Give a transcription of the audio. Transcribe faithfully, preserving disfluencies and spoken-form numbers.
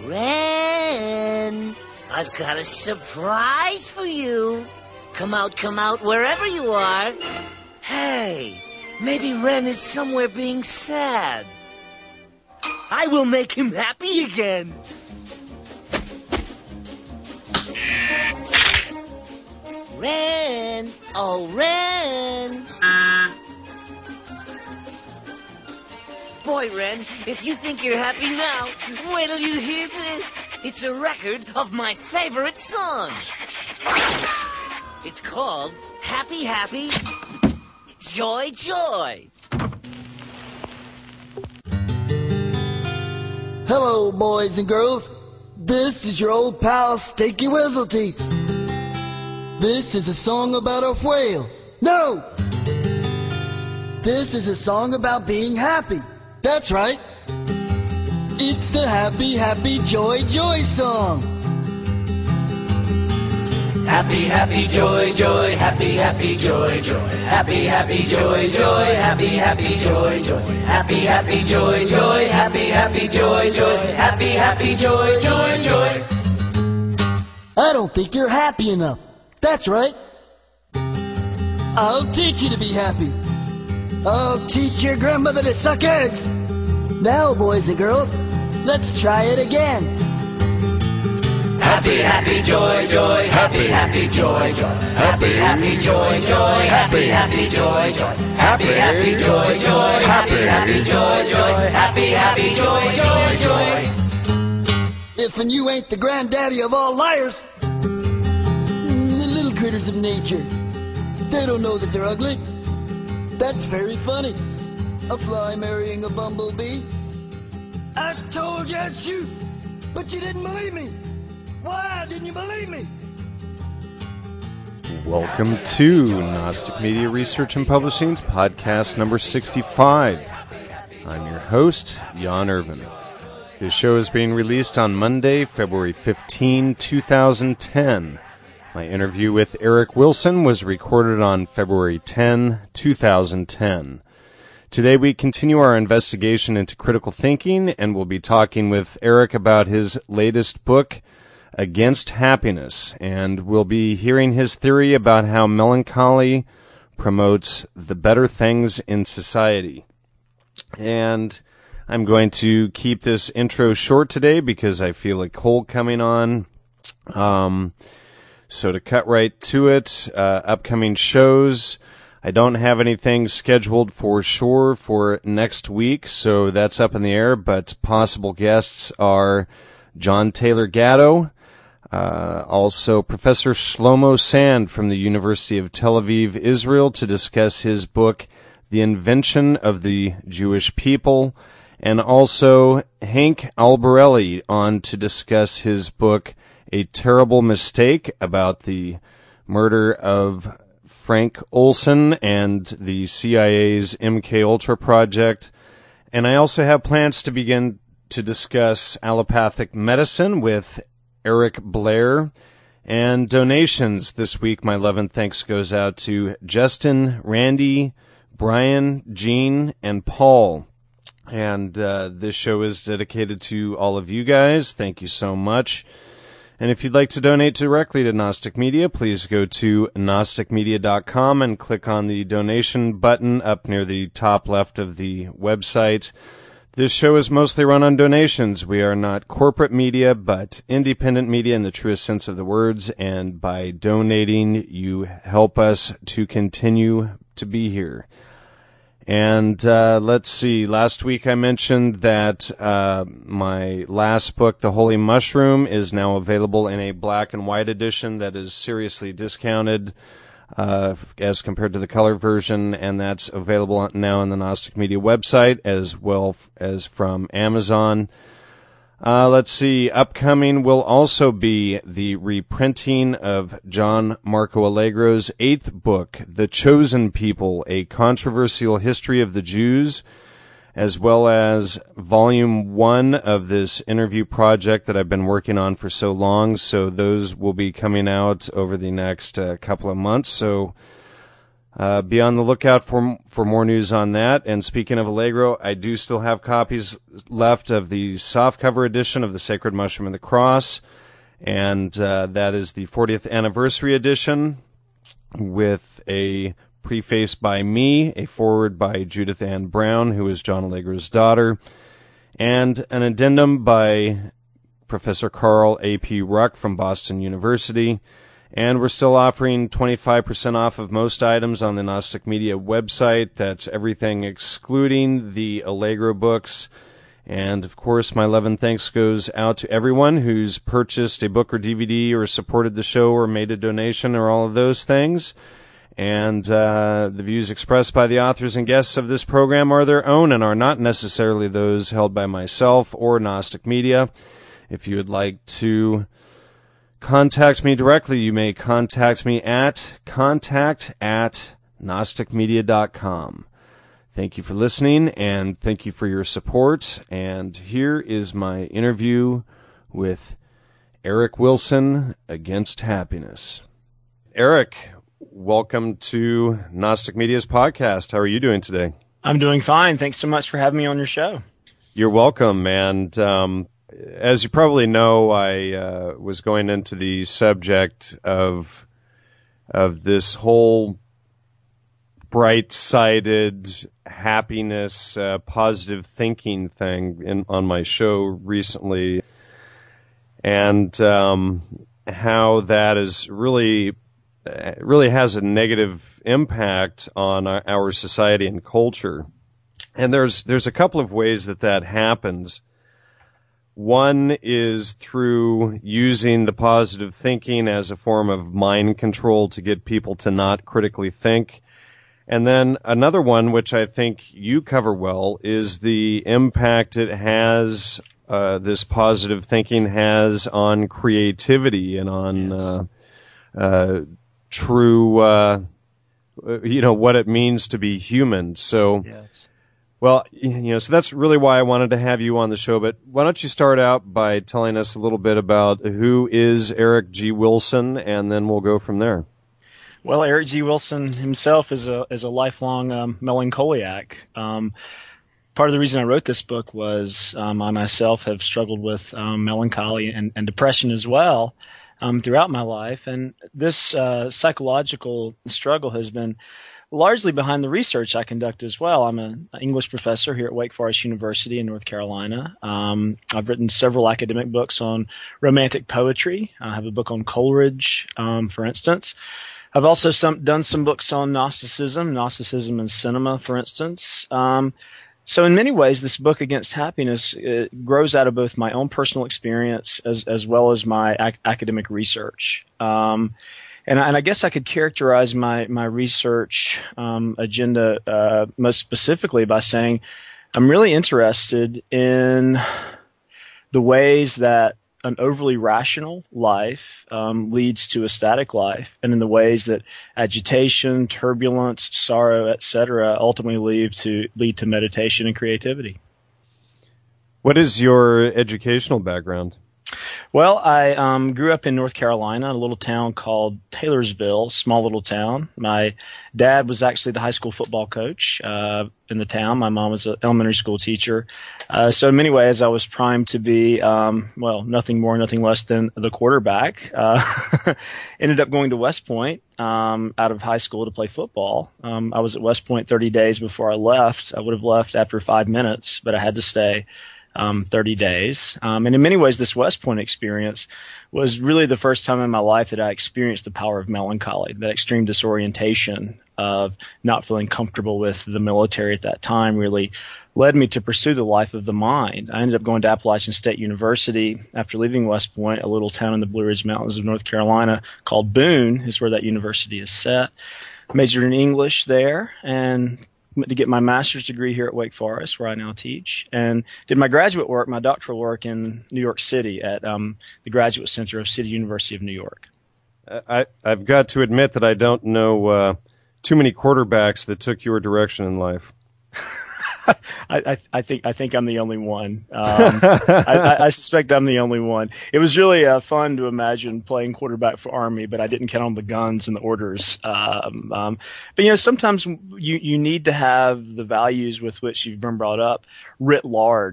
Ren, I've got a surprise for you. Come out, come out, wherever you are. Hey, maybe Ren is somewhere being sad. I will make him happy again. Ren, oh Ren. Boy, Ren, if you think you're happy now, wait till you hear this. It's a record of my favorite song. It's called Happy, Happy, Joy, Joy. Hello, boys and girls. This is your old pal, Stinky Whistleteeth. This is a song about a whale. No! This is a song about being happy. That's right. It's the Happy, Happy, Joy, Joy song. Happy, happy, joy, joy, happy, happy, joy, joy. Happy, happy, joy, joy, happy, happy, joy, joy. Happy, happy, joy, joy, happy, happy, joy, joy. Happy, happy, joy, joy, joy. I don't think you're happy enough. That's right. I'll teach you to be happy. I'll teach your grandmother to suck eggs. Now, boys and girls, let's try it again. Happy, happy, joy, joy, happy, happy, joy, joy. Happy, happy, joy, joy, happy, happy, joy, joy. Happy, happy, joy, joy, happy, happy, joy, joy. Happy, happy, joy, joy, joy. If and you ain't the granddaddy of all liars, the little critters of nature, they don't know that they're ugly. That's very funny. A fly marrying a bumblebee. I told you I'd shoot, but you didn't believe me. Why didn't you believe me? Welcome to Gnostic Media Research and Publishing's podcast number sixty-five. I'm your host, Jan Irvin. This show is being released on Monday, February fifteenth, twenty ten. My interview with Eric Wilson was recorded on February tenth, twenty ten. Today we continue our investigation into critical thinking, and we'll be talking with Eric about his latest book, Against Happiness, and we'll be hearing his theory about how melancholy promotes the better things in society. And I'm going to keep this intro short today because I feel a cold coming on. Um... So to cut right to it, uh, upcoming shows, I don't have anything scheduled for sure for next week, so that's up in the air, but possible guests are John Taylor Gatto, uh, also Professor Shlomo Sand from the University of Tel Aviv, Israel, to discuss his book, The Invention of the Jewish People, and also Hank Albarelli on to discuss his book, A Terrible Mistake, about the murder of Frank Olson and the C I A's M K Ultra project. And I also have plans to begin to discuss allopathic medicine with Eric Blair. And donations this week, my love and thanks goes out to Justin, Randy, Brian, Gene, and Paul. And uh, this show is dedicated to all of you guys. Thank you so much. And if you'd like to donate directly to Gnostic Media, please go to gnostic media dot com and click on the donation button up near the top left of the website. This show is mostly run on donations. We are not corporate media, but independent media in the truest sense of the words. And by donating, you help us to continue to be here. And uh, let's see, last week I mentioned that uh, my last book, The Holy Mushroom, is now available in a black and white edition that is seriously discounted uh, as compared to the color version, and that's available now on the Gnostic Media website as well as from Amazon. Uh, let's see, upcoming will also be the reprinting of John Marco Allegro's eighth book, The Chosen People, A Controversial History of the Jews, as well as volume one of this interview project that I've been working on for so long. So those will be coming out over the next uh, couple of months. So Uh, be on the lookout for for more news on that. And speaking of Allegro, I do still have copies left of the softcover edition of The Sacred Mushroom and the Cross, and uh, that is the fortieth anniversary edition with a preface by me, a foreword by Judith Ann Brown, who is John Allegro's daughter, and an addendum by Professor Carl A P. Ruck from Boston University. And we're still offering twenty-five percent off of most items on the Gnostic Media website. That's everything excluding the Allegro books. And, of course, my love and thanks goes out to everyone who's purchased a book or D V D or supported the show or made a donation or all of those things. And uh, the views expressed by the authors and guests of this program are their own and are not necessarily those held by myself or Gnostic Media. If you would like to contact me directly, you may contact me at contact at gnostic media dot com. Thank you for listening, and thank you for your support. And here is my interview with Eric Wilson, Against Happiness. Eric, welcome to Gnostic Media's podcast. How are you doing today? I'm doing fine. Thanks so much for having me on your show. You're welcome, and um, as you probably know, I uh, was going into the subject of of this whole bright-sided happiness, uh, positive thinking thing in, on my show recently, and um, how that is really really has a negative impact on our, our society and culture. And there's there's a couple of ways that that happens. One is through using the positive thinking as a form of mind control to get people to not critically think. And then another one, which I think you cover well, is the impact it has, uh, this positive thinking has on creativity and on Yes. uh, uh, true, uh, you know, what it means to be human. So. Yes. Well, you know, so that's really why I wanted to have you on the show. But why don't you start out by telling us a little bit about who is Eric G. Wilson, and then we'll go from there. Well, Eric G. Wilson himself is a is a lifelong um, melancholiac. Um, part of the reason I wrote this book was um, I myself have struggled with um, melancholy and, and depression as well um, throughout my life, and this uh, psychological struggle has been largely behind the research I conduct as well. I'm an English professor here at Wake Forest University in North Carolina. Um, I've written several academic books on romantic poetry. I have a book on Coleridge, um, for instance. I've also some, done some books on Gnosticism, Gnosticism and cinema, for instance. Um, so in many ways, this book Against Happiness uh, grows out of both my own personal experience as, as well as my ac- academic research. Um, And I, and I guess I could characterize my my research um, agenda uh, most specifically by saying I'm really interested in the ways that an overly rational life um, leads to a static life, and in the ways that agitation, turbulence, sorrow, et cetera, ultimately lead to lead to meditation and creativity. What is your educational background? Well, I um, grew up in North Carolina, a little town called Taylorsville, small little town. My dad was actually the high school football coach uh, in the town. My mom was an elementary school teacher. Uh, so in many ways, I was primed to be, um, well, nothing more, nothing less than the quarterback. Uh, ended up going to West Point um, out of high school to play football. Um, I was at West Point thirty days before I left. I would have left after five minutes, but I had to stay. Um, thirty days. Um, and in many ways, this West Point experience was really the first time in my life that I experienced the power of melancholy, that extreme disorientation of not feeling comfortable with the military at that time really led me to pursue the life of the mind. I ended up going to Appalachian State University after leaving West Point, a little town in the Blue Ridge Mountains of North Carolina called Boone is where that university is set. Majored in English there and to get my master's degree here at Wake Forest, where I now teach, and did my graduate work, my doctoral work in New York City at um, the Graduate Center of City University of New York. I, I've got to admit that I don't know uh, too many quarterbacks that took your direction in life. I, I think I think I'm the only one. Um, I, I suspect I'm the only one. It was really uh, fun to imagine playing quarterback for Army, but I didn't count on the guns and the orders. Um, um, but you know, sometimes you you need to have the values with which you've been brought up writ large.